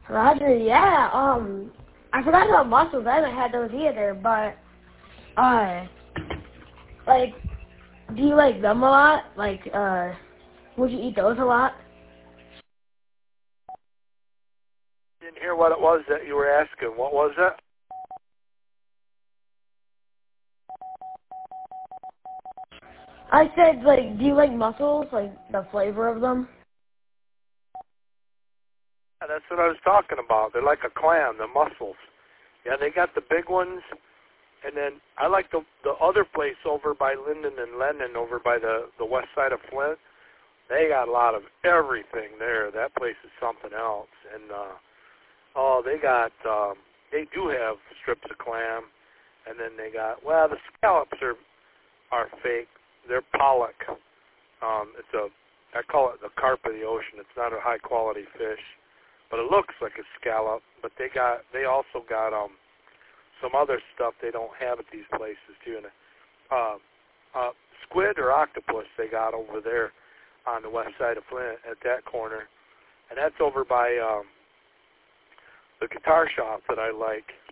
Roger, yeah. I forgot about mussels. I haven't had those either, but like, do you like them a lot? Like, would you eat those a lot? Didn't hear what it was that you were asking. What was it? I said, like, do you like mussels? Like, the flavor of them? Yeah, that's what I was talking about. They're like a clam, the mussels. Yeah, they got the big ones. And then I like the other place over by Linden and Lennon over by the west side of Flint. They got a lot of everything there. That place is something else. And, they do have strips of clam. And then they got, well, the scallops are fake. They're pollock. I call it the carp of the ocean. It's not a high quality fish, but it looks like a scallop. But they also got some other stuff they don't have at these places too. And squid or octopus they got over there on the west side of Flint at that corner, and that's over by the guitar shop that I like.